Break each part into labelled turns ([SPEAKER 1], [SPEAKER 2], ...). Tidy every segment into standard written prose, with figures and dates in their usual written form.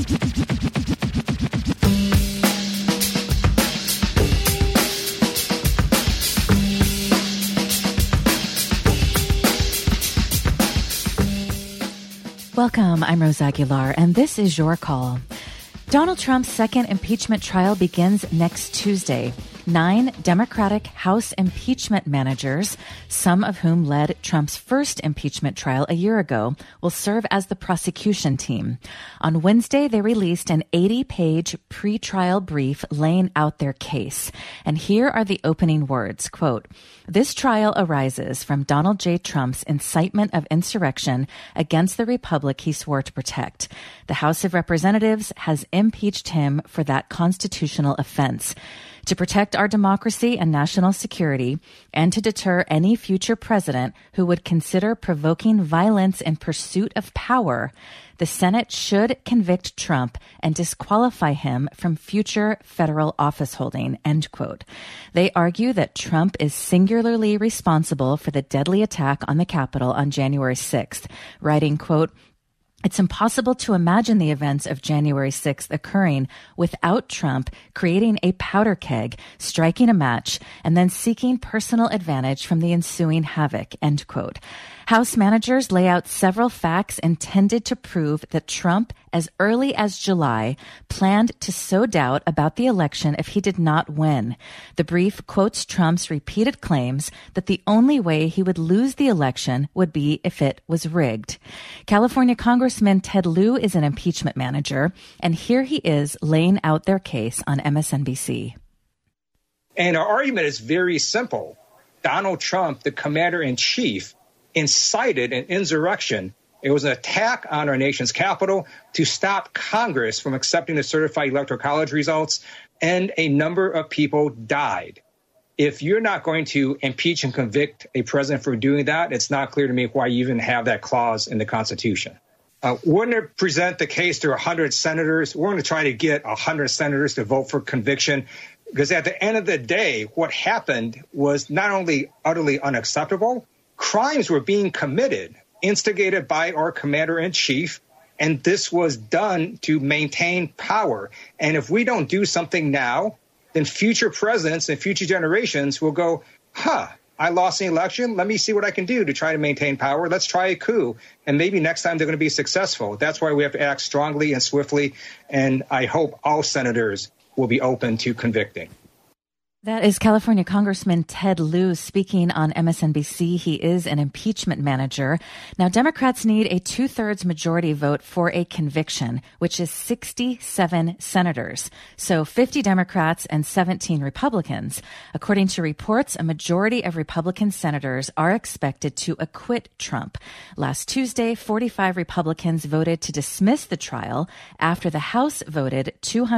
[SPEAKER 1] Welcome, I'm Rose Aguilar, and this is Your Call. Donald Trump's second impeachment trial begins next Tuesday. 9 Democratic House impeachment managers, some of whom led Trump's first impeachment trial a year ago, will serve as the prosecution team. On Wednesday, they released an 80-page pre-trial brief laying out their case. And here are the opening words, quote, "This trial arises from Donald J. Trump's incitement of insurrection against the republic he swore to protect. The House of Representatives has impeached him for that constitutional offense. To protect our democracy and national security, and to deter any future president who would consider provoking violence in pursuit of power, the Senate should convict Trump and disqualify him from future federal office holding," end quote. They argue that Trump is singularly responsible for the deadly attack on the Capitol on January 6th, writing, quote, "It's impossible to imagine the events of January 6th occurring without Trump creating a powder keg, striking a match, and then seeking personal advantage from the ensuing havoc," end quote. House managers lay out several facts intended to prove that Trump, as early as July, planned to sow doubt about the election if he did not win. The brief quotes Trump's repeated claims that the only way he would lose the election would be if it was rigged. California Congressman Ted Lieu is an impeachment manager, and here he is laying out their case on MSNBC.
[SPEAKER 2] And our argument is very simple. Donald Trump, the commander-in-chief, incited an insurrection. It was an attack on our nation's capital to stop Congress from accepting the certified electoral college results, and a number of people died. If you're not going to impeach and convict a president for doing that, it's not clear to me why you even have that clause in the Constitution. We're going to present the case to 100 senators. We're going to try to get 100 senators to vote for conviction, because at the end of the day, what happened was not only utterly unacceptable, crimes were being committed, instigated by our commander-in-chief, and this was done to maintain power. And if we don't do something now, then future presidents and future generations will go, I lost the election. Let me see what I can do to try to maintain power. Let's try a coup. And maybe next time they're going to be successful. That's why we have to act strongly and swiftly. And I hope all senators will be open to convicting.
[SPEAKER 1] That is California Congressman Ted Lieu speaking on MSNBC. He is an impeachment manager. Now, Democrats need a 2/3 majority vote for a conviction, which is 67 senators. So 50 Democrats and 17 Republicans. According to reports, a majority of Republican senators are expected to acquit Trump. Last Tuesday, 45 Republicans voted to dismiss the trial after the House voted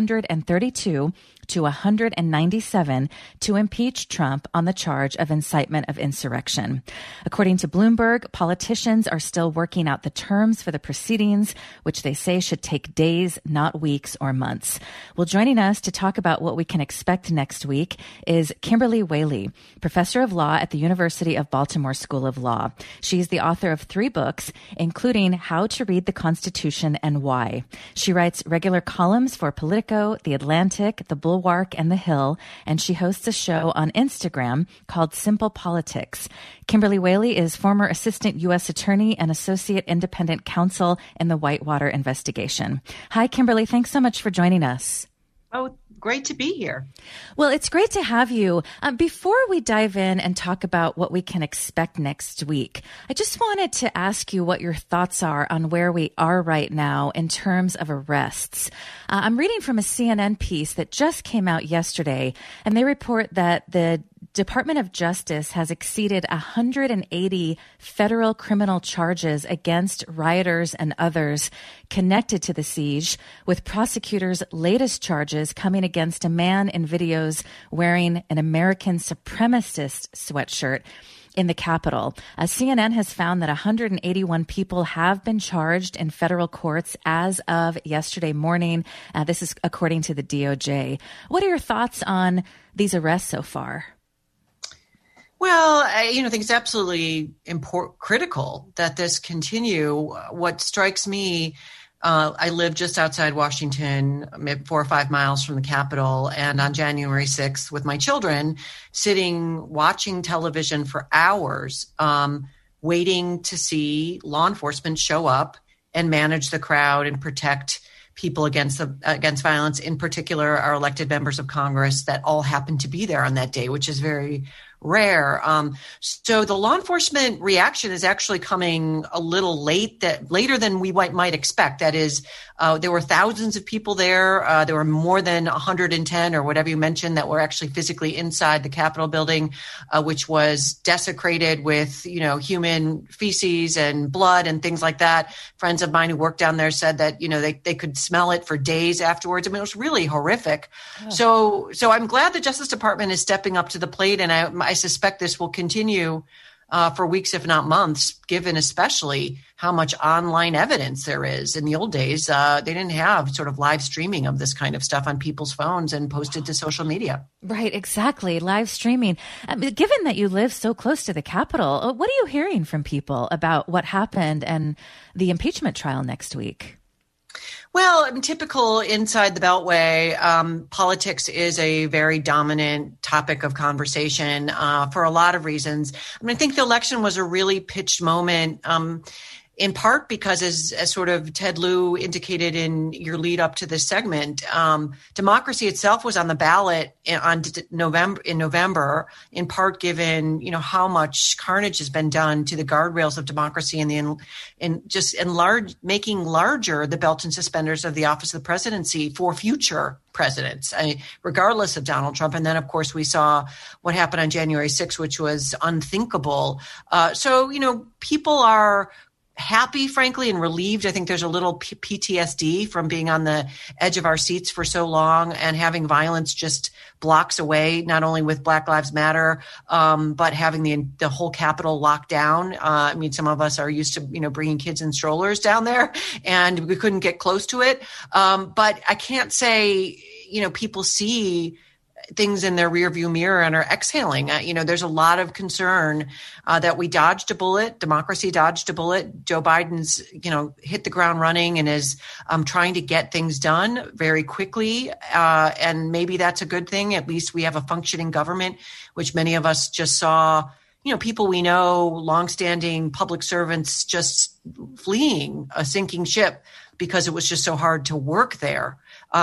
[SPEAKER 1] 232 to 197 to impeach Trump on the charge of incitement of insurrection. According to Bloomberg, politicians are still working out the terms for the proceedings, which they say should take days, not weeks or months. Well, joining us to talk about what we can expect next week is Kimberly Whaley, professor of law at the University of Baltimore School of Law. She's the author of 3 books, including How to Read the Constitution and Why. She writes regular columns for Politico, The Atlantic, The Bulwark, and The Hill, and she hosts a show on Instagram called Simple Politics. Kimberly Whaley is former assistant U.S. attorney and associate independent counsel in the Whitewater investigation. Hi, Kimberly. Thanks so much for joining us.
[SPEAKER 3] Oh, great to be here.
[SPEAKER 1] Well, it's great to have you. Before we dive in and talk about what we can expect next week, I just wanted to ask you what your thoughts are on where we are right now in terms of arrests. I'm reading from a CNN piece that just came out yesterday, and they report that the Department of Justice has exceeded 180 federal criminal charges against rioters and others connected to the siege, with prosecutors' latest charges coming against a man in videos wearing an American supremacist sweatshirt in the Capitol. CNN has found that 181 people have been charged in federal courts as of yesterday morning. This is according to the DOJ. What are your thoughts on these arrests so far?
[SPEAKER 3] Well, I think it's absolutely critical that this continue. What strikes me I live just outside Washington, 4 or 5 miles from the Capitol. And on January 6th, with my children, sitting watching television for hours, waiting to see law enforcement show up and manage the crowd and protect people against violence, in particular our elected members of Congress that all happened to be there on that day, which is very rare. So the law enforcement reaction is actually coming a little later than we might expect. That is, there were thousands of people there. There were more than 110 or whatever you mentioned that were actually physically inside the Capitol building, which was desecrated with, human feces and blood and things like that. Friends of mine who worked down there said that, they could smell it for days afterwards. I mean, it was really horrific. Oh. So I'm glad the Justice Department is stepping up to the plate, and I suspect this will continue for weeks, if not months, given especially how much online evidence there is. In the old days, they didn't have sort of live streaming of this kind of stuff on people's phones and posted to social media.
[SPEAKER 1] Right, exactly. Live streaming. Given that you live so close to the Capitol, what are you hearing from people about what happened and the impeachment trial next week?
[SPEAKER 3] Well, typical inside the Beltway, politics is a very dominant topic of conversation for a lot of reasons. I think the election was a really pitched moment, in part because, as sort of Ted Lieu indicated in your lead up to this segment, democracy itself was on the ballot in November, in part given how much carnage has been done to the guardrails of democracy and making larger the belt and suspenders of the office of the presidency for future presidents, regardless of Donald Trump. And then, of course, we saw what happened on January 6th, which was unthinkable. So people are happy, frankly, and relieved. I think there's a little PTSD from being on the edge of our seats for so long and having violence just blocks away, not only with Black Lives Matter, but having the whole Capitol locked down. Some of us are used to, bringing kids in strollers down there, and we couldn't get close to it. But I can't say, people see things in their rearview mirror and are exhaling. There's a lot of concern that we dodged a bullet. Democracy dodged a bullet. Joe Biden's, hit the ground running and is trying to get things done very quickly. And maybe that's a good thing. At least we have a functioning government, which many of us just saw, people we know, longstanding public servants just fleeing a sinking ship because it was just so hard to work there.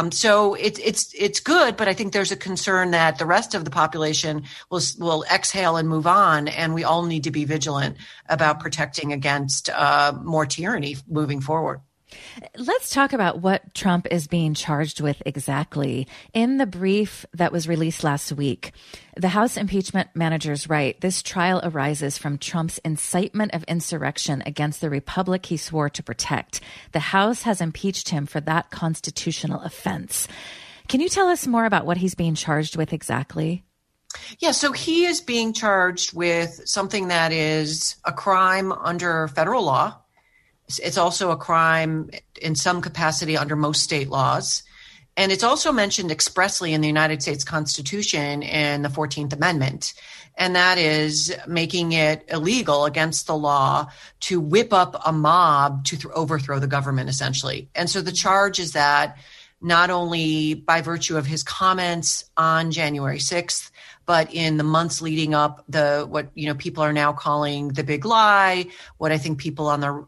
[SPEAKER 3] So it's good, but I think there's a concern that the rest of the population will exhale and move on, and we all need to be vigilant about protecting against more tyranny moving forward.
[SPEAKER 1] Let's talk about what Trump is being charged with exactly. In the brief that was released last week, the House impeachment managers write, this trial arises from Trump's incitement of insurrection against the republic he swore to protect. The House has impeached him for that constitutional offense. Can you tell us more about what he's being charged with exactly?
[SPEAKER 3] Yeah, so he is being charged with something that is a crime under federal law. It's also a crime in some capacity under most state laws. And it's also mentioned expressly in the United States Constitution in the 14th Amendment. And that is making it illegal against the law to whip up a mob to overthrow the government, essentially. And so the charge is that not only by virtue of his comments on January 6th, but in the months leading up, what people are now calling the big lie, what I think people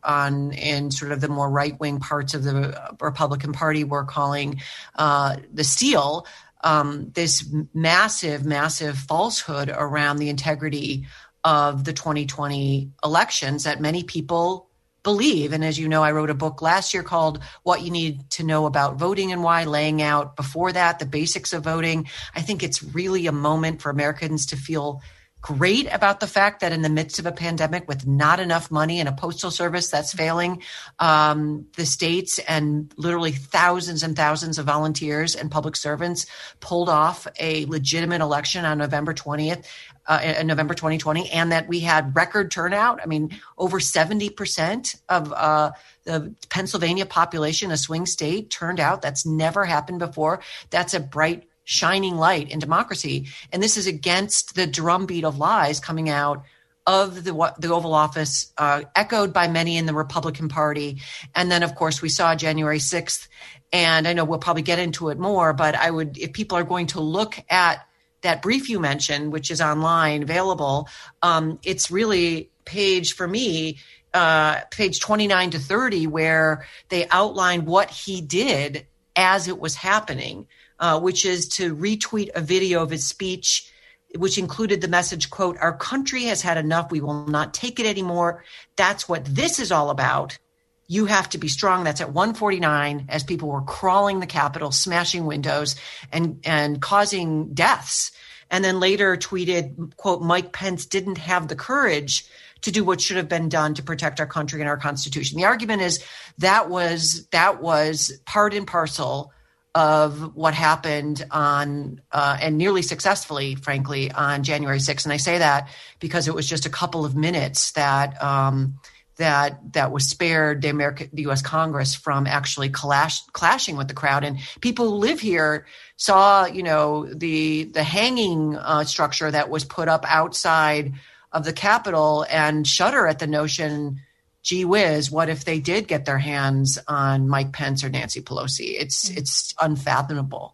[SPEAKER 3] in sort of the more right wing parts of the Republican Party were calling the steal, this massive falsehood around the integrity of the 2020 elections that many people believe. And as you know, I wrote a book last year called What You Need to Know About Voting and Why, laying out before that the basics of voting. I think it's really a moment for Americans to feel great about the fact that in the midst of a pandemic with not enough money and a postal service that's failing, the states and literally thousands and thousands of volunteers and public servants pulled off a legitimate election on November 20th. In November 2020, and that we had record turnout. Over 70% of the Pennsylvania population, a swing state, turned out. That's never happened before. That's a bright, shining light in democracy. And this is against the drumbeat of lies coming out of the Oval Office, echoed by many in the Republican Party. And then, of course, we saw January 6th. And I know we'll probably get into it more, but if people are going to look at that brief you mentioned, which is online available, it's really page 29 to 30, where they outline what he did as it was happening, which is to retweet a video of his speech, which included the message, quote, "Our country has had enough. We will not take it anymore. That's what this is all about. You have to be strong." That's at 1:49, as people were crawling the Capitol, smashing windows and causing deaths. And then later tweeted, quote, "Mike Pence didn't have the courage to do what should have been done to protect our country and our Constitution." The argument is that was part and parcel of what happened on, and nearly successfully, frankly, on January 6th. And I say that because it was just a couple of minutes that was spared the U.S. Congress from actually clashing with the crowd. And people who live here saw, the hanging structure that was put up outside of the Capitol and shudder at the notion, gee whiz, what if they did get their hands on Mike Pence or Nancy Pelosi? It's unfathomable.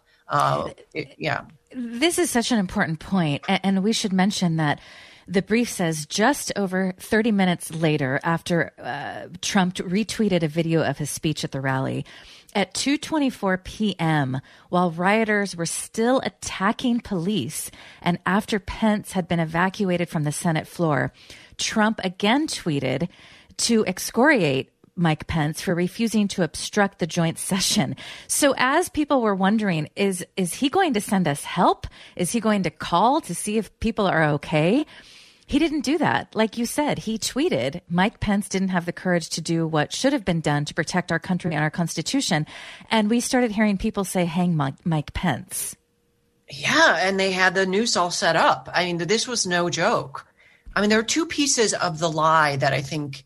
[SPEAKER 3] Yeah.
[SPEAKER 1] This is such an important point. And we should mention that the brief says just over 30 minutes later, after Trump retweeted a video of his speech at the rally, at 2:24 p.m., while rioters were still attacking police and after Pence had been evacuated from the Senate floor, Trump again tweeted to excoriate Mike Pence for refusing to obstruct the joint session. So as people were wondering, is he going to send us help? Is he going to call to see if people are okay? He didn't do that. Like you said, he tweeted, Mike Pence didn't have the courage to do what should have been done to protect our country and our Constitution. And we started hearing people say, hang Mike Pence.
[SPEAKER 3] Yeah, and they had the noose all set up. I mean, this was no joke. I mean, there are two pieces of the lie that I think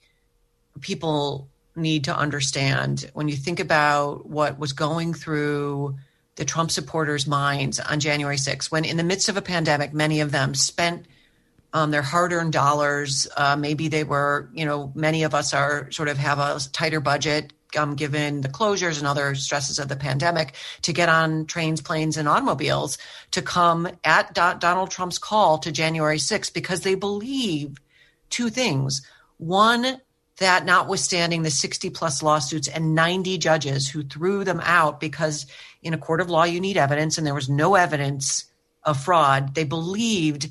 [SPEAKER 3] people need to understand when you think about what was going through the Trump supporters' minds on January 6th, when in the midst of a pandemic, many of them spent their hard-earned dollars. Maybe they were, many of us have a tighter budget given the closures and other stresses of the pandemic, to get on trains, planes, and automobiles to come at Donald Trump's call to January 6th, because they believe two things. One, that notwithstanding the 60-plus lawsuits and 90 judges who threw them out because in a court of law you need evidence, and there was no evidence of fraud, they believed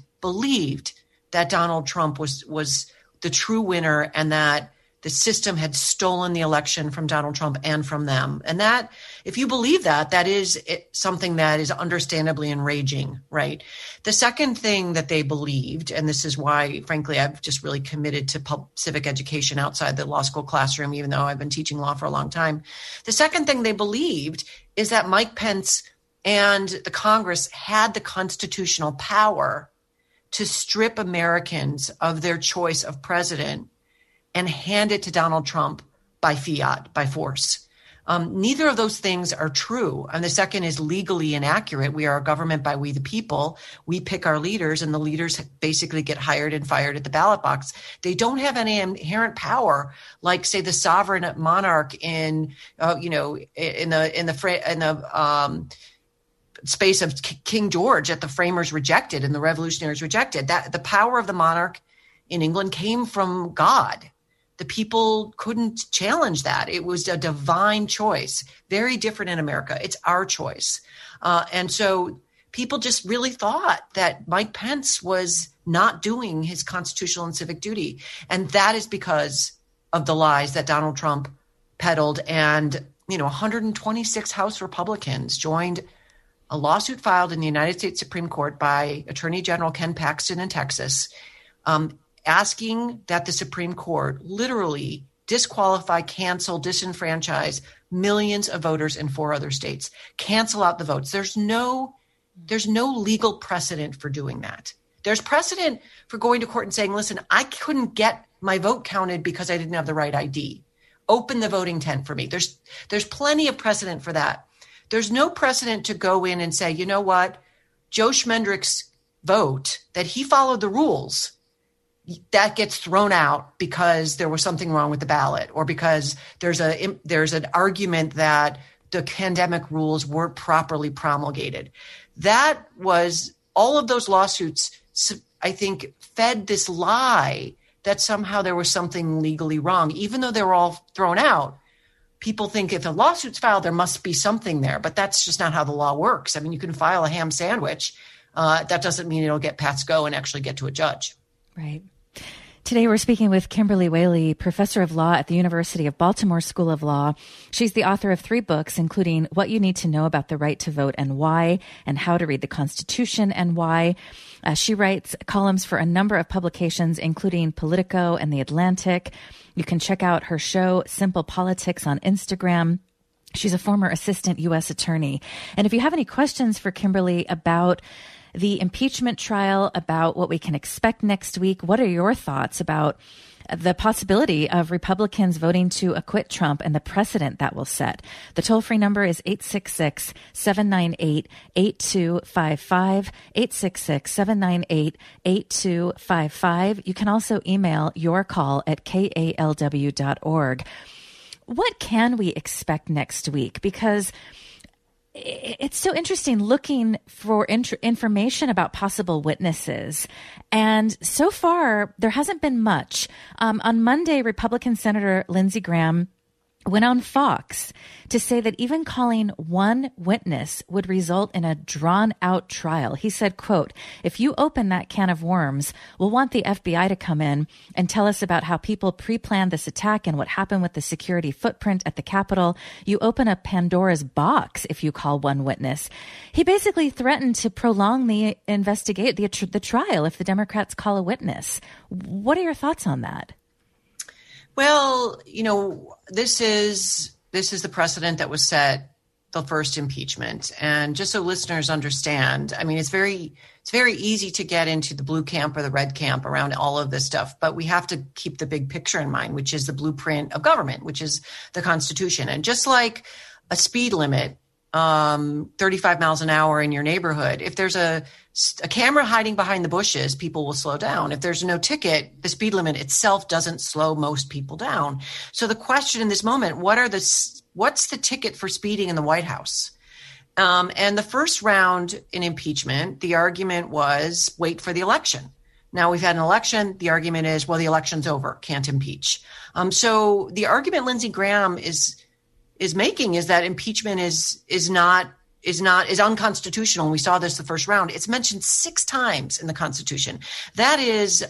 [SPEAKER 3] that Donald Trump was the true winner and that the system had stolen the election from Donald Trump and from them. And that, if you believe that, that is something that is understandably enraging, right? The second thing that they believed, and this is why, frankly, I've just really committed to civic education outside the law school classroom, even though I've been teaching law for a long time. The second thing they believed is that Mike Pence and the Congress had the constitutional power to strip Americans of their choice of president and hand it to Donald Trump by fiat, by force. Neither of those things are true. And the second is legally inaccurate. We are a government by we the people. We pick our leaders, and the leaders basically get hired and fired at the ballot box. They don't have any inherent power, like, say, the sovereign monarch in the space of King George that the framers rejected and the revolutionaries rejected. That the power of the monarch in England came from God. The people couldn't challenge that. It was a divine choice, very different in America. It's our choice. And so people just really thought that Mike Pence was not doing his constitutional and civic duty. And that is because of the lies that Donald Trump peddled. And, 126 House Republicans joined a lawsuit filed in the United States Supreme Court by Attorney General Ken Paxton in Texas, asking that the Supreme Court literally disqualify, cancel, disenfranchise millions of voters in 4 other states, cancel out the votes. There's no legal precedent for doing that. There's precedent for going to court and saying, listen, I couldn't get my vote counted because I didn't have the right ID. Open the voting tent for me. There's plenty of precedent for that. There's no precedent to go in and say, you know what, Joe Schmendrick's vote, that he followed the rules, that gets thrown out because there was something wrong with the ballot, or because there's an argument that the pandemic rules weren't properly promulgated. That was all of those lawsuits, I think, fed this lie that somehow there was something legally wrong. Even though they were all thrown out, people think if a lawsuit's filed, there must be something there. But that's just not how the law works. I mean, you can file a ham sandwich. That doesn't mean it'll get past go and actually get to a judge.
[SPEAKER 1] Right. Today, we're speaking with Kimberly Whaley, professor of law at the University of Baltimore School of Law. She's the author of 3 books, including What You Need to Know About the Right to Vote and Why, and How to Read the Constitution and Why. She writes columns for a number of publications, including Politico and The Atlantic. You can check out her show, Simple Politics, on Instagram. She's a former assistant U.S. attorney. And if you have any questions for Kimberly about the impeachment trial, about what we can expect next week, what are your thoughts about the possibility of Republicans voting to acquit Trump and the precedent that will set? The toll-free number is 866-798-8255, 866-798-8255. You can also email your call at kalw.org. What can we expect next week? Because it's so interesting looking for information about possible witnesses. And so far, there hasn't been much. On Monday, Republican Senator Lindsey Graham went on Fox to say that even calling one witness would result in a drawn-out trial. He said, quote, "If you open that can of worms, we'll want the FBI to come in and tell us about how people pre-planned this attack and what happened with the security footprint at the Capitol. You open a Pandora's box if you call one witness." He basically threatened to prolong the the trial if the Democrats call a witness. What are your thoughts on that?
[SPEAKER 3] Well, this is the precedent that was set, the first impeachment. And just so listeners understand, I mean, it's very easy to get into the blue camp or the red camp around all of this stuff, but we have to keep the big picture in mind, which is the blueprint of government, which is the Constitution. And just like a speed limit, 35 miles an hour in your neighborhood, if there's a camera hiding behind the bushes, people will slow down. If there's no ticket, the speed limit itself doesn't slow most people down. So the question in this moment, what's the ticket for speeding in the White House? And the first round in impeachment, the argument was wait for the election. Now we've had an election. The argument is, well, the election's over, can't impeach. So the argument Lindsey Graham is making is that impeachment is unconstitutional. And we saw this the first round. It's mentioned 6 times in the Constitution. That is,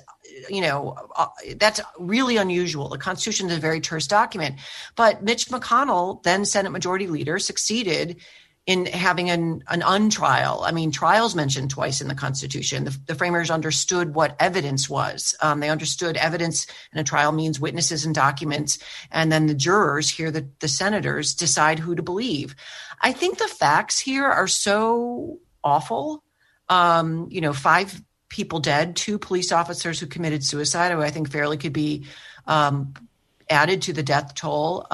[SPEAKER 3] that's really unusual. The Constitution is a very terse document. But Mitch McConnell, then Senate Majority Leader, succeeded in having an untrial. I mean, trials mentioned twice in the Constitution. The framers understood what evidence was. They understood evidence in a trial means witnesses and documents, and then the jurors, here the senators, decide who to believe. I think the facts here are so awful. 5 people dead, 2 police officers who committed suicide, who I think fairly could be added to the death toll.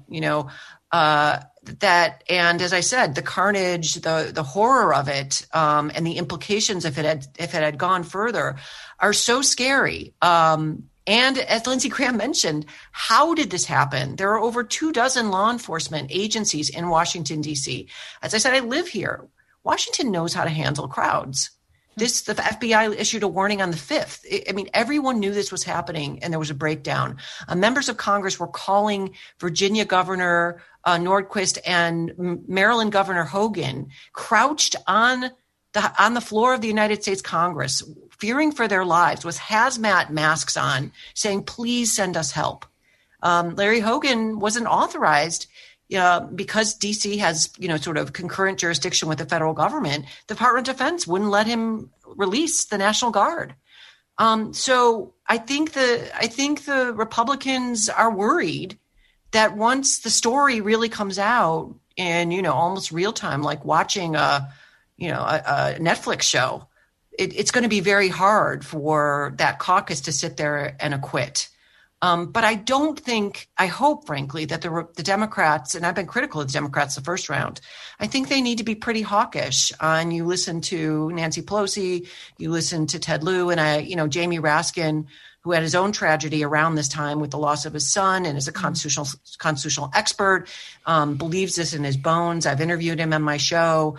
[SPEAKER 3] That, and as I said, the carnage, the horror of it, and the implications if it had gone further are so scary. And as Lindsey Graham mentioned, how did this happen? There are over 24 law enforcement agencies in Washington, D.C. As I said, I live here. Washington knows how to handle crowds. The FBI issued a warning on the 5th. I mean, everyone knew this was happening and there was a breakdown. Members of Congress were calling Virginia Governor Nordquist and Maryland Governor Hogan crouched on the floor of the United States Congress, fearing for their lives, with hazmat masks on, saying, please send us help. Larry Hogan wasn't authorized because D.C. has, sort of concurrent jurisdiction with the federal government. The Department of Defense wouldn't let him release the National Guard. So I think the Republicans are worried that once the story really comes out in, almost real time, like watching a Netflix show, it's going to be very hard for that caucus to sit there and acquit. But I hope, frankly, that the Democrats, and I've been critical of the Democrats the first round, I think they need to be pretty hawkish. And you listen to Nancy Pelosi, you listen to Ted Lieu, and Jamie Raskin who had his own tragedy around this time with the loss of his son and is a constitutional expert, believes this in his bones. I've interviewed him on my show.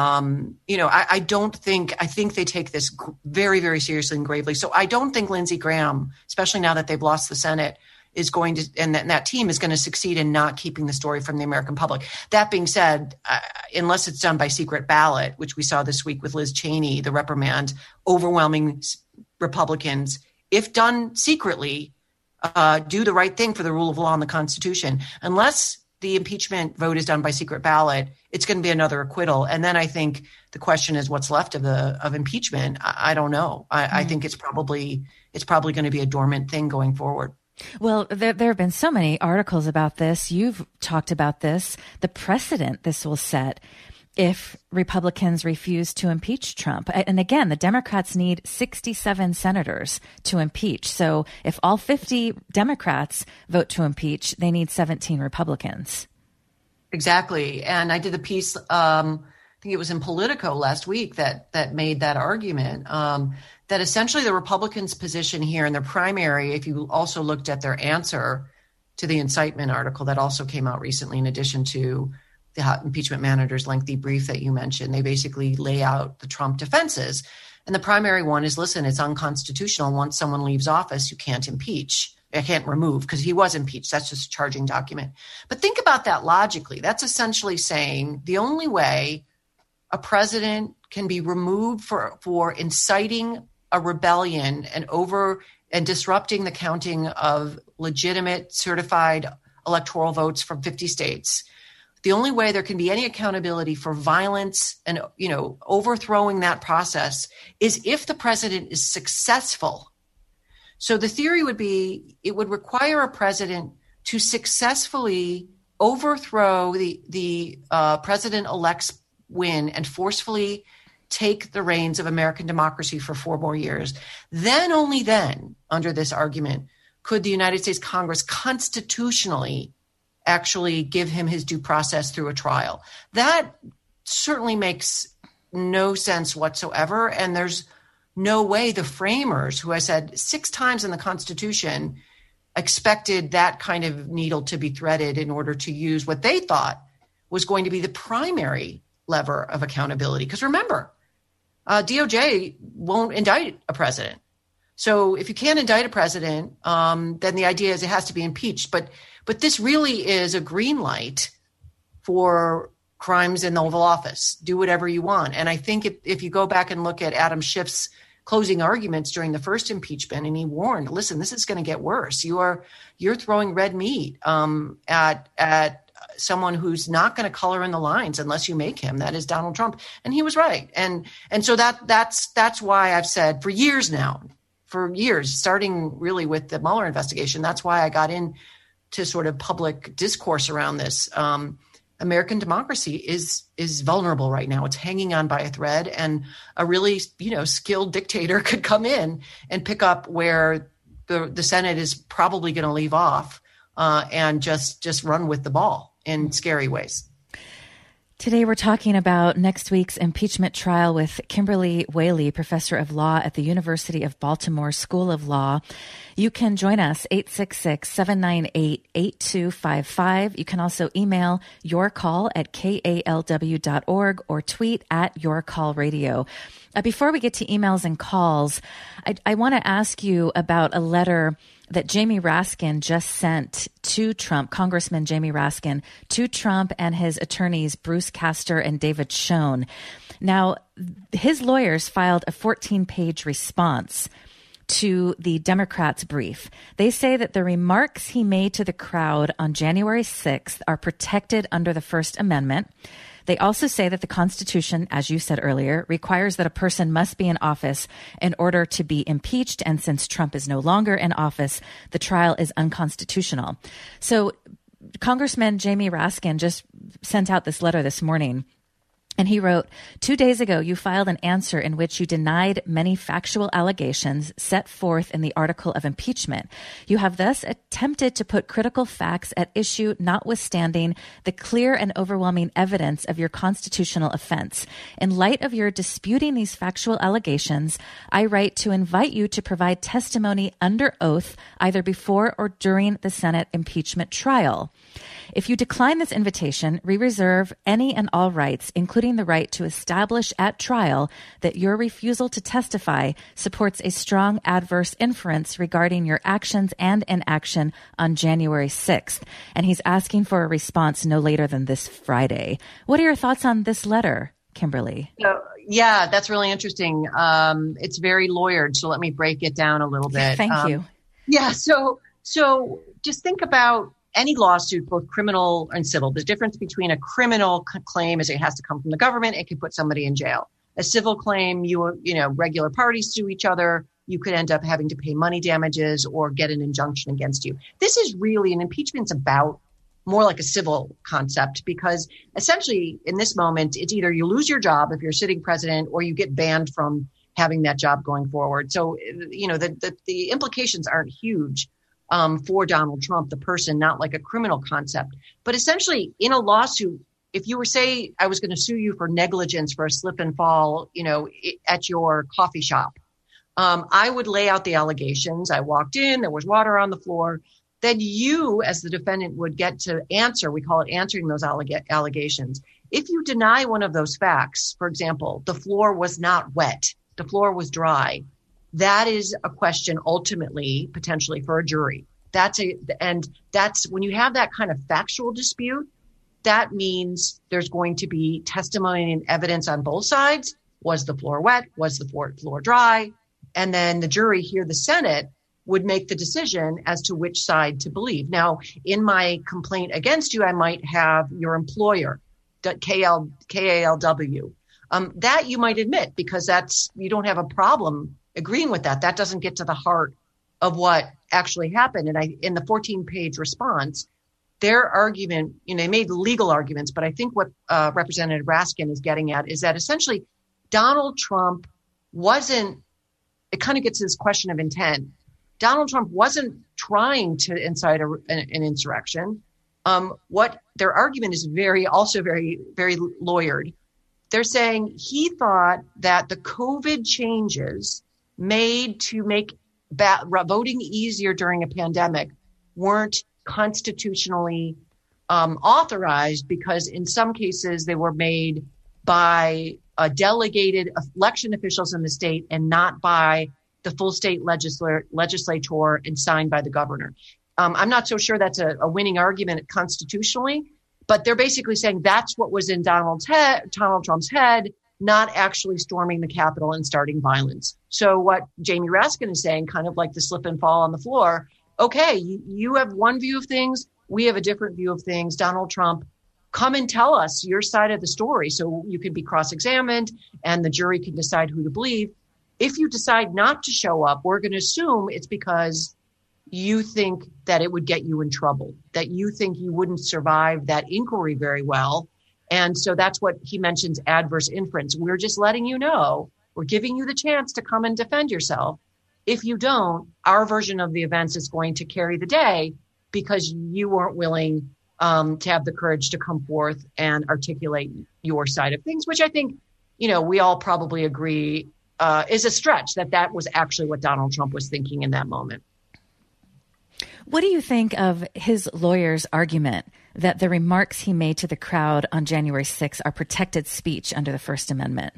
[SPEAKER 3] I think they take this very, very seriously and gravely. So I don't think Lindsey Graham, especially now that they've lost the Senate, is going to, and that team is going to succeed in not keeping the story from the American public. That being said, unless it's done by secret ballot, which we saw this week with Liz Cheney, the reprimand, overwhelming Republicans, if done secretly, do the right thing for the rule of law and the Constitution. Unless the impeachment vote is done by secret ballot, it's going to be another acquittal. And then I think the question is what's left of impeachment. I don't know. I think it's probably going to be a dormant thing going forward.
[SPEAKER 1] Well, there have been so many articles about this. You've talked about this, the precedent this will set if Republicans refuse to impeach Trump. And again, the Democrats need 67 senators to impeach. So if all 50 Democrats vote to impeach, they need 17 Republicans.
[SPEAKER 3] Exactly. And I did a piece, I think it was in Politico last week that made that argument, that essentially the Republicans' position here in their primary, if you also looked at their answer to the incitement article that also came out recently, in addition to the impeachment manager's lengthy brief that you mentioned, they basically lay out the Trump defenses. And the primary one is, listen, it's unconstitutional. Once someone leaves office, you can't impeach. I can't remove because he was impeached. That's just a charging document. But think about that logically. That's essentially saying the only way a president can be removed for inciting a rebellion and disrupting the counting of legitimate certified electoral votes from 50 states. The only way there can be any accountability for violence and, overthrowing that process is if the president is successful. So the theory would be it would require a president to successfully overthrow the president-elect's win and forcefully take the reins of American democracy for 4 more years. Then, only then, under this argument, could the United States Congress constitutionally actually give him his due process through a trial. That certainly makes no sense whatsoever. And there's no way the framers, who I said 6 times in the Constitution, expected that kind of needle to be threaded in order to use what they thought was going to be the primary lever of accountability. Because remember, DOJ won't indict a president. So if you can't indict a president, then the idea is it has to be impeached. But this really is a green light for crimes in the Oval Office. Do whatever you want. And I think if you go back and look at Adam Schiff's closing arguments during the first impeachment, and he warned, listen, this is going to get worse. You're throwing red meat at someone who's not going to color in the lines unless you make him. That is Donald Trump. And he was right. And so that's why I've said for years, starting really with the Mueller investigation, that's why I got into sort of public discourse around this. American democracy is vulnerable right now. It's hanging on by a thread, and a really, skilled dictator could come in and pick up where the Senate is probably going to leave off, and just run with the ball in scary ways.
[SPEAKER 1] Today, we're talking about next week's impeachment trial with Kimberly Whaley, professor of law at the University of Baltimore School of Law. You can join us, 866-798-8255. You can also email yourcall@kalw.org or tweet @yourcallradio. Before we get to emails and calls, I want to ask you about a letter that Jamie Raskin just sent to Trump, Congressman Jamie Raskin, to Trump and his attorneys, Bruce Castor and David Schoen. Now, his lawyers filed a 14-page response to the Democrats' brief. They say that the remarks he made to the crowd on January 6th are protected under the First Amendment. They also say that the Constitution, as you said earlier, requires that a person must be in office in order to be impeached. And since Trump is no longer in office, the trial is unconstitutional. So Congressman Jamie Raskin just sent out this letter this morning. And he wrote, 2 days ago, you filed an answer in which you denied many factual allegations set forth in the article of impeachment. You have thus attempted to put critical facts at issue, notwithstanding the clear and overwhelming evidence of your constitutional offense. In light of your disputing these factual allegations, I write to invite you to provide testimony under oath, either before or during the Senate impeachment trial. If you decline this invitation, we reserve any and all rights, including the right to establish at trial that your refusal to testify supports a strong adverse inference regarding your actions and inaction on January 6th. And he's asking for a response no later than this Friday. What are your thoughts on this letter, Kimberly?
[SPEAKER 3] Yeah, that's really interesting. It's very lawyered, so let me break it down a little bit.
[SPEAKER 1] Thank you.
[SPEAKER 3] Yeah, so just think about any lawsuit, both criminal and civil. The difference between a criminal claim is it has to come from the government. It could put somebody in jail. A civil claim, regular parties sue each other. You could end up having to pay money damages or get an injunction against you. This is really an impeachment's about more like a civil concept, because essentially in this moment, it's either you lose your job if you're sitting president or you get banned from having that job going forward. So, the implications aren't huge for Donald Trump, the person, not like a criminal concept. But essentially, in a lawsuit, if you were, say, I was going to sue you for negligence for a slip and fall, at your coffee shop, I would lay out the allegations. I walked in, there was water on the floor. Then you, as the defendant, would get to answer. We call it answering those allegations. If you deny one of those facts, for example, the floor was not wet, the floor was dry, that is a question ultimately, potentially, for a jury. That's when you have that kind of factual dispute, that means there's going to be testimony and evidence on both sides. Was the floor wet? Was the floor dry? And then the jury here, the Senate, would make the decision as to which side to believe. Now, in my complaint against you, I might have your employer, KALW. That you might admit, because you don't have a problem agreeing with that. That doesn't get to the heart of what actually happened. And in the 14-page response, their argument, they made legal arguments, but I think what Representative Raskin is getting at is that essentially Donald Trump it kind of gets to this question of intent. Donald Trump wasn't trying to incite an insurrection. What their argument is very, very lawyered. They're saying he thought that the COVID changes made to make voting easier during a pandemic weren't constitutionally authorized, because in some cases they were made by delegated election officials in the state and not by the full state legislature and signed by the governor. I'm not so sure that's a winning argument constitutionally, but they're basically saying that's what was in Donald Trump's head, not actually storming the Capitol and starting violence. So what Jamie Raskin is saying, kind of like the slip and fall on the floor, okay, you have one view of things, we have a different view of things. Donald Trump, come and tell us your side of the story so you can be cross-examined and the jury can decide who to believe. If you decide not to show up, we're going to assume it's because you think that it would get you in trouble, that you think you wouldn't survive that inquiry very well. And so that's what he mentions, adverse inference. We're just letting you know, we're giving you the chance to come and defend yourself. If you don't, our version of the events is going to carry the day because you weren't willing to have the courage to come forth and articulate your side of things, which I think, we all probably agree is a stretch that was actually what Donald Trump was thinking in that moment.
[SPEAKER 1] What do you think of his lawyer's argument that the remarks he made to the crowd on January 6th are protected speech under the First Amendment?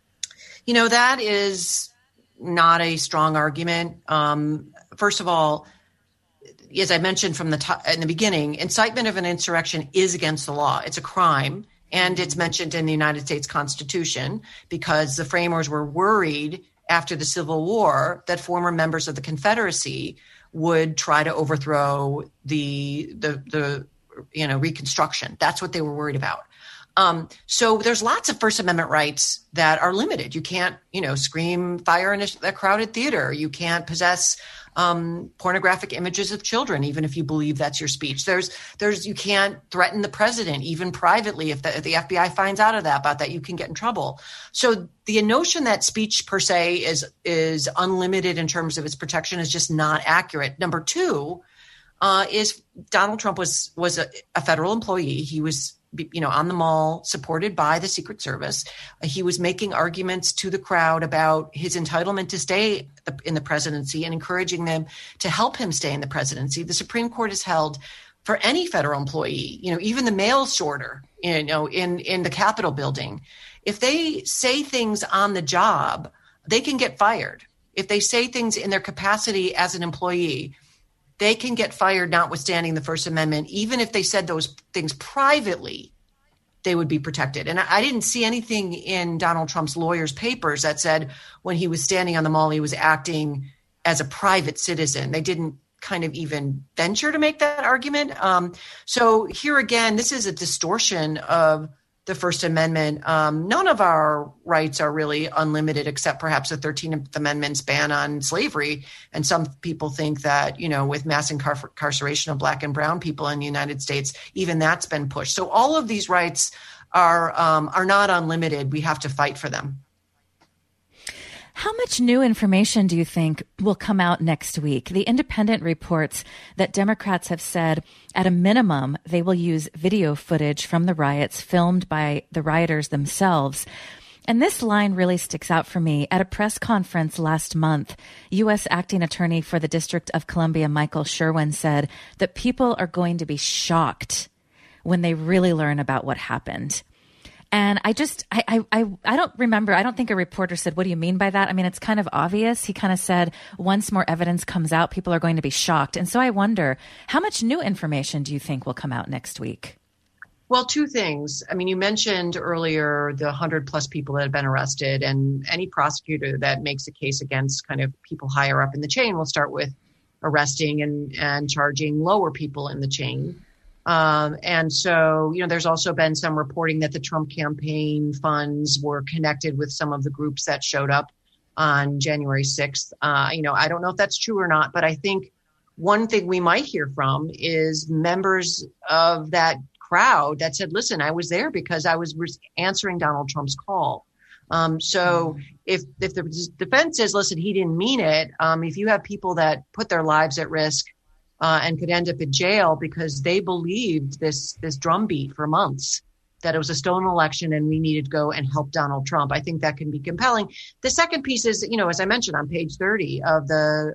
[SPEAKER 3] That is not a strong argument. First of all, as I mentioned in the beginning, incitement of an insurrection is against the law. It's a crime, and it's mentioned in the United States Constitution because the framers were worried after the Civil War that former members of the Confederacy would try to overthrow the Reconstruction. That's what they were worried about. So there's lots of First Amendment rights that are limited. You can't, scream fire in a crowded theater. You can't possess pornographic images of children, even if you believe that's your speech. You can't threaten the president, even privately. If the FBI finds out about that, you can get in trouble. So the notion that speech per se is unlimited in terms of its protection is just not accurate. Number two is Donald Trump was a federal employee. He was on the mall, supported by the Secret Service. He was making arguments to the crowd about his entitlement to stay in the presidency and encouraging them to help him stay in the presidency. The Supreme Court has held for any federal employee, even the mail sorter, in the Capitol building, if they say things on the job, they can get fired. If they say things in their capacity as an employee, they can get fired, notwithstanding the First Amendment. Even if they said those things privately, they would be protected. And I didn't see anything in Donald Trump's lawyer's papers that said when he was standing on the mall, he was acting as a private citizen. They didn't kind of even venture to make that argument. So here again, this is a distortion of the First Amendment. None of our rights are really unlimited, except perhaps the 13th Amendment's ban on slavery. And some people think that, with mass incarceration of Black and brown people in the United States, even that's been pushed. So all of these rights are not unlimited. We have to fight for them.
[SPEAKER 1] How much new information do you think will come out next week? The Independent reports that Democrats have said, at a minimum, they will use video footage from the riots filmed by the rioters themselves. And this line really sticks out for me. At a press conference last month, U.S. Acting Attorney for the District of Columbia, Michael Sherwin, said that people are going to be shocked when they really learn about what happened. And I don't remember. I don't think a reporter said, what do you mean by that? I mean, it's kind of obvious. He kind of said, once more evidence comes out, people are going to be shocked. And so I wonder, how much new information do you think will come out next week?
[SPEAKER 3] Well, two things. I mean, you mentioned earlier the 100 plus people that have been arrested, and any prosecutor that makes a case against kind of people higher up in the chain will start with arresting and charging lower people in the chain. And so, there's also been some reporting that the Trump campaign funds were connected with some of the groups that showed up on January 6th. I don't know if that's true or not, but I think one thing we might hear from is members of that crowd that said, listen, I was there because I was answering Donald Trump's call. So if the defense says, listen, he didn't mean it, if you have people that put their lives at risk and could end up in jail because they believed this drumbeat for months, that it was a stolen election and we needed to go and help Donald Trump, I think that can be compelling. The second piece is, as I mentioned on page 30 of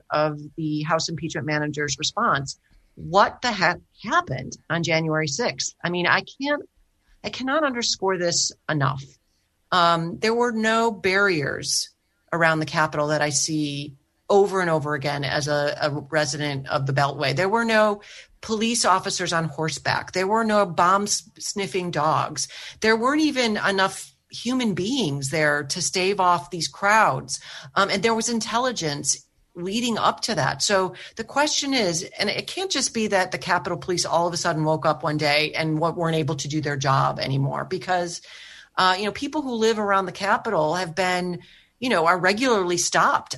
[SPEAKER 3] the House impeachment manager's response, what the heck happened on January 6th? I mean, I cannot underscore this enough. There were no barriers around the Capitol that I see over and over again as a resident of the Beltway. There were no police officers on horseback. There were no bomb-sniffing dogs. There weren't even enough human beings there to stave off these crowds. And there was intelligence leading up to that. So the question is, and it can't just be that the Capitol Police all of a sudden woke up one day and weren't able to do their job anymore, because, people who live around the Capitol have been, are regularly stopped.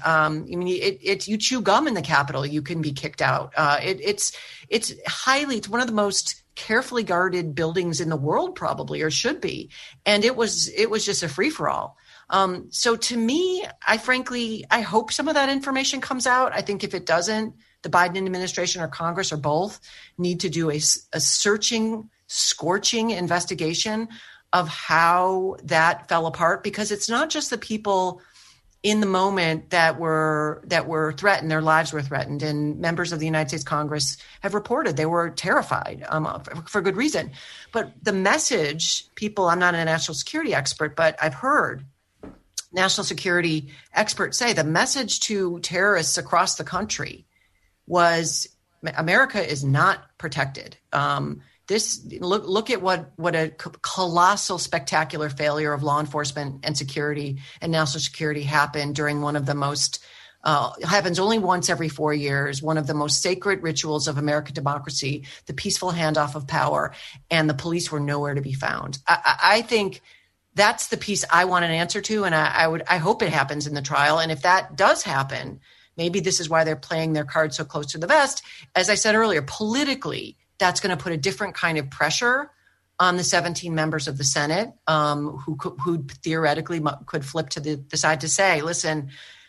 [SPEAKER 3] You chew gum in the Capitol, you can be kicked out. It's one of the most carefully guarded buildings in the world, probably, or should be. And it was just a free for all. So to me, I hope some of that information comes out. I think if it doesn't, the Biden administration or Congress or both need to do a searching, scorching investigation of how that fell apart, because it's not just the people in the moment that were threatened, their lives were threatened. And members of the United States Congress have reported they were terrified for good reason. But the message, I'm not a national security expert, but I've heard national security experts say the message to terrorists across the country was America is not protected. Look at what a colossal, spectacular failure of law enforcement and security and national security happened during one of the most happens only once every 4 years, one of the most sacred rituals of American democracy, the peaceful handoff of power, and the police were nowhere to be found. I think that's the piece I want an answer to, and I hope it happens in the trial. And if that does happen, maybe this is why they're playing their cards so close to the vest. As I said earlier, politically, that's going to put a different kind of pressure on the 17 members of the Senate who theoretically could flip to the side to say, listen,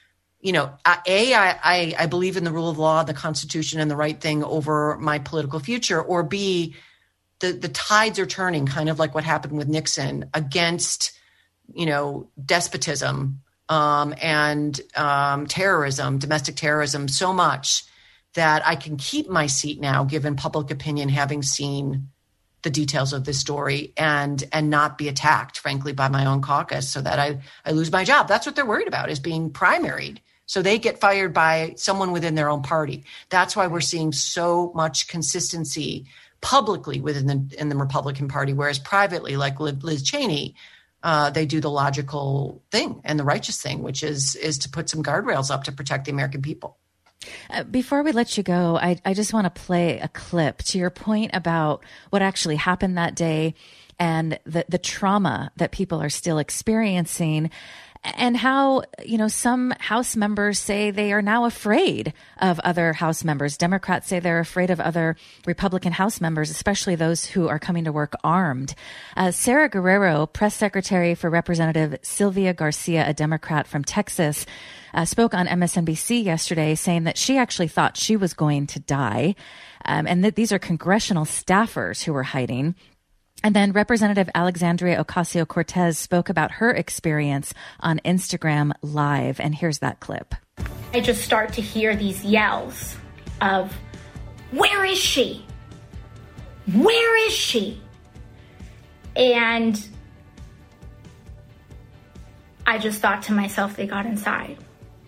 [SPEAKER 3] I believe in the rule of law, the Constitution, and the right thing over my political future, or B, the tides are turning, kind of like what happened with Nixon, against, despotism and terrorism, domestic terrorism, so much that I can keep my seat now, given public opinion, having seen the details of this story, and not be attacked, frankly, by my own caucus, so that I lose my job. That's what they're worried about, is being primaried. So they get fired by someone within their own party. That's why we're seeing so much consistency publicly in the Republican Party, whereas privately, like Liz Cheney, they do the logical thing and the righteous thing, which is to put some guardrails up to protect the American people.
[SPEAKER 1] Before we let you go, I just want to play a clip to your point about what actually happened that day and the trauma that people are still experiencing, and how, some House members say they are now afraid of other House members. Democrats say they're afraid of other Republican House members, especially those who are coming to work armed. Sarah Guerrero, press secretary for Representative Sylvia Garcia, a Democrat from Texas, spoke on MSNBC yesterday saying that she actually thought she was going to die, and that these are congressional staffers who were hiding. And then Representative Alexandria Ocasio-Cortez spoke about her experience on Instagram Live. And here's that clip.
[SPEAKER 4] I just start to hear these yells of, where is she? Where is she? And I just thought to myself, they got inside.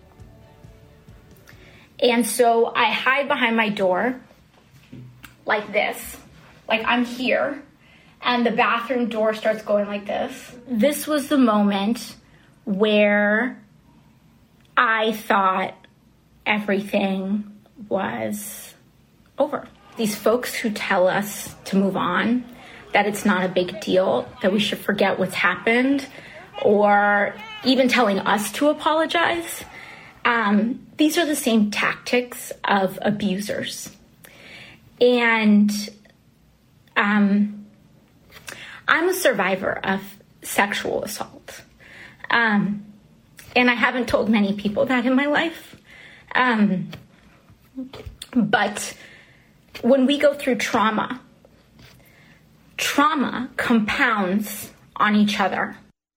[SPEAKER 4] And so I hide behind my door like this, like I'm here. And the bathroom door starts going like this. This was the moment where I thought everything was over. These folks who tell us to move on, that it's not a big deal, that we should forget what's happened, or even telling us to apologize, these are the same tactics of abusers. And I'm a survivor of sexual assault. And I haven't told many people that in my life. But when we go through trauma compounds on each other.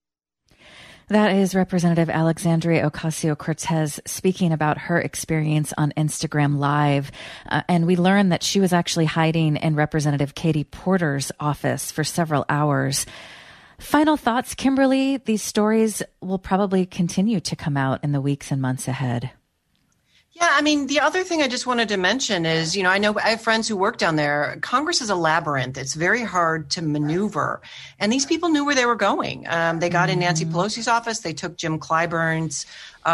[SPEAKER 1] That is Representative Alexandria Ocasio-Cortez speaking about her experience on Instagram Live. And we learned that she was actually hiding in Representative Katie Porter's office for several hours. Final thoughts, Kimberly? These stories will probably continue to come out in the weeks and months ahead.
[SPEAKER 3] Yeah, I mean, the other thing I just wanted to mention is, I know I have friends who work down there. Congress is a labyrinth. It's very hard to maneuver. And these people knew where they were going. They got in Nancy Pelosi's office. They took Jim Clyburn's,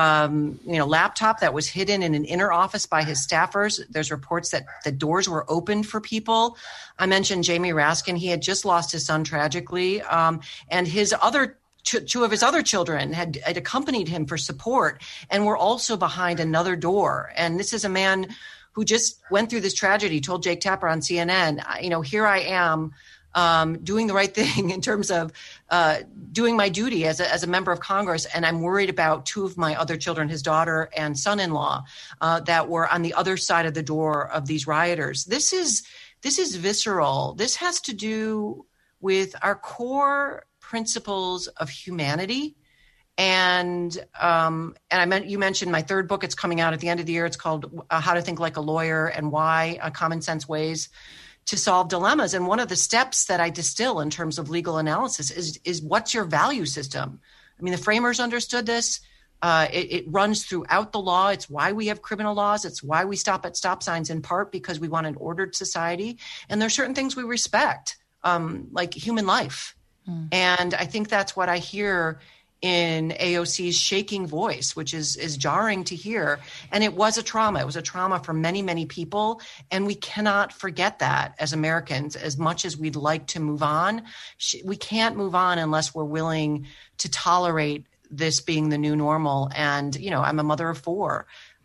[SPEAKER 3] laptop that was hidden in an inner office by his staffers. There's reports that the doors were opened for people. I mentioned Jamie Raskin. He had just lost his son tragically. And his two of his other children had accompanied him for support and were also behind another door. And this is a man who just went through this tragedy, told Jake Tapper on CNN, here I am doing the right thing in terms of doing my duty as a member of Congress. And I'm worried about two of my other children, his daughter and son-in-law, that were on the other side of the door of these rioters. This is visceral. This has to do with our core principles of humanity. And you mentioned my third book. It's coming out at the end of the year. It's called How to Think Like a Lawyer and Why, Common Sense Ways to Solve Dilemmas. And one of the steps that I distill in terms of legal analysis is what's your value system? I mean, the framers understood this. It runs throughout the law. It's why we have criminal laws. It's why we stop at stop signs, in part because we want an ordered society. And there's certain things we respect, like human life. And I think that's what I hear in AOC's shaking voice, which is jarring to hear. And it was a trauma. It was a trauma for many, many people. And we cannot forget that as Americans, as much as we'd like to move on. We can't move on unless we're willing to tolerate this being the new normal. And, I'm a mother of four.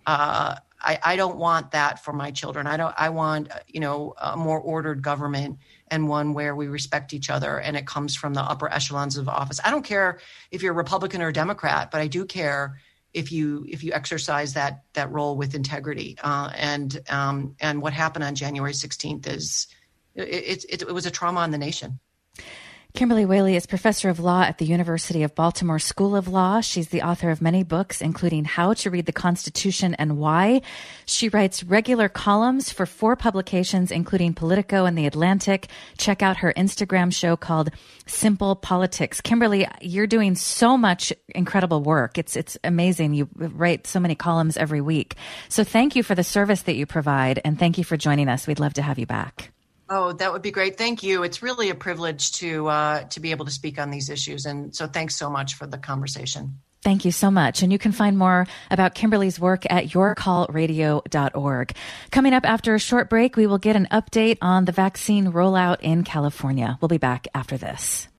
[SPEAKER 3] I don't want that for my children. I want, a more ordered government, and one where we respect each other and it comes from the upper echelons of office. I don't care if you're a Republican or a Democrat, but I do care if you exercise that role with integrity. And what happened on January 16th it was a trauma on the nation.
[SPEAKER 1] Kimberly Whaley is professor of law at the University of Baltimore School of Law. She's the author of many books, including How to Read the Constitution and Why. She writes regular columns for 4 publications, including Politico and The Atlantic. Check out her Instagram show called Simple Politics. Kimberly, you're doing so much incredible work. It's amazing. You write so many columns every week. So thank you for the service that you provide, and thank you for joining us. We'd love to have you back.
[SPEAKER 3] Oh, that would be great. Thank you. It's really a privilege to be able to speak on these issues. And so thanks so much for the conversation.
[SPEAKER 1] Thank you so much. And you can find more about Kimberly's work at yourcallradio.org. Coming up after a short break, we will get an update on the vaccine rollout in California. We'll be back after this.